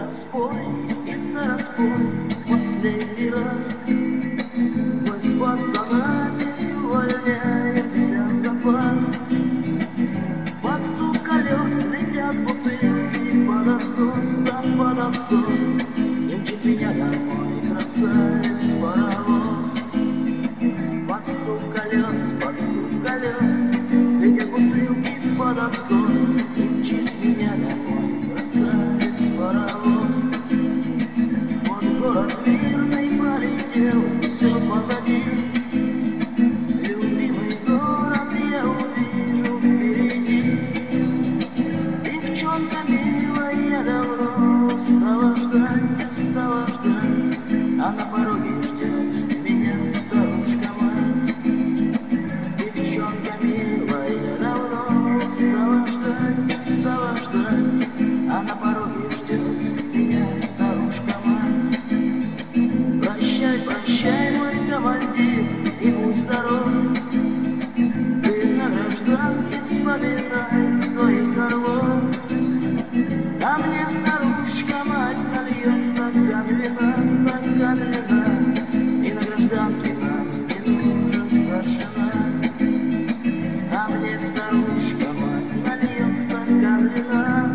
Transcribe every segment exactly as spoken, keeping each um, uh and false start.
спой, гитара, спой последний раз. Мы с пацанами увольняемся в запас. Под стук колес летят бутылки под откос, да под откос. И мчит меня домой красавец паровоз. Под стук колес, под стук колес летят бутылки под откос. И мчит меня домой красавец паровоз. Вот город мирный пролетел, все позади. Любимый город я увижу впереди. Девчонка милая, я давно устала ждать, устала ждать, а на пороге ждет меня старушка-мать. Девчонка милая, я давно устала ждать, устала ждать, а на пороге ждет меня старушка-мать. Прощай, прощай, мой командир, и будь здоров. Ты на гражданке вспоминай своих орлов. А мне старушка-мать нальет стакан вина, стакан вина, и на гражданке нам не нужен старшина. А мне старушка-мать нальет стакан вина,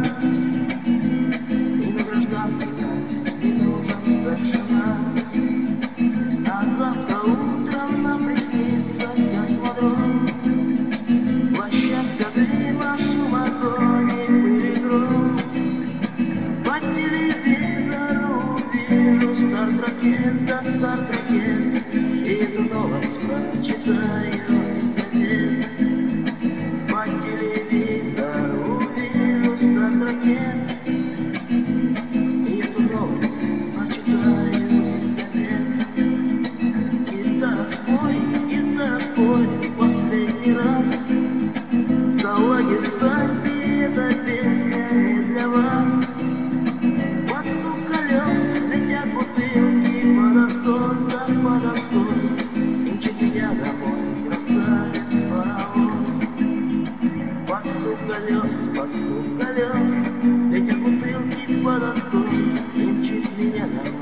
и на гражданке нам не нужен старшина. А завтра утром нам приснится космодром. Площадка дыма, шум огонь и пыль и гром. По телевизору вижу старт-ракет, да старт-ракет, и эту новость прочитаю из газет. По телевизору вижу старт-ракет, и эту новость прочитаю из газет. Гитара, спой, гитара, спой последний раз. Салаги, встаньте, эта песня не для вас. Под стук колес летят бутылки под откос, да под откос. И мчит меня домой красавец паровоз. Под стук колес, под стук колес летят бутылки под откос. И мчит меня домой